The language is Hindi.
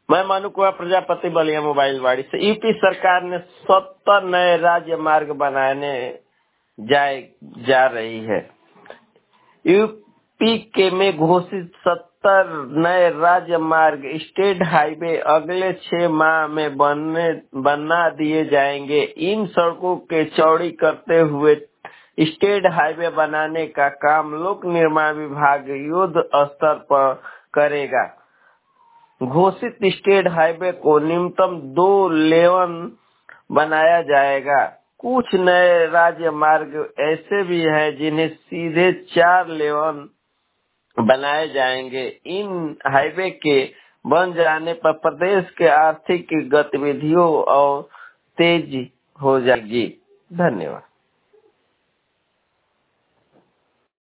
मैं मनु कुमार प्रजापति बलिया मोबाइल वाड़ी से। यूपी सरकार ने 70 नए राज्य मार्ग बनाने जा रही है। यूपी के में घोषित 70 नए राज्य मार्ग स्टेट हाईवे अगले 6 माह में बना दिए जाएंगे। इन सड़कों के चौड़ी करते हुए स्टेट हाईवे बनाने का काम लोक निर्माण विभाग युद्ध स्तर पर करेगा। घोषित स्टेट हाईवे को न्यूनतम 2 लेन बनाया जाएगा। कुछ नए राज्य मार्ग ऐसे भी हैं जिन्हें सीधे 4 लेन बनाए जाएंगे। इन हाईवे के बन जाने पर प्रदेश के आर्थिक गतिविधियों और तेज हो जाएगी। धन्यवाद।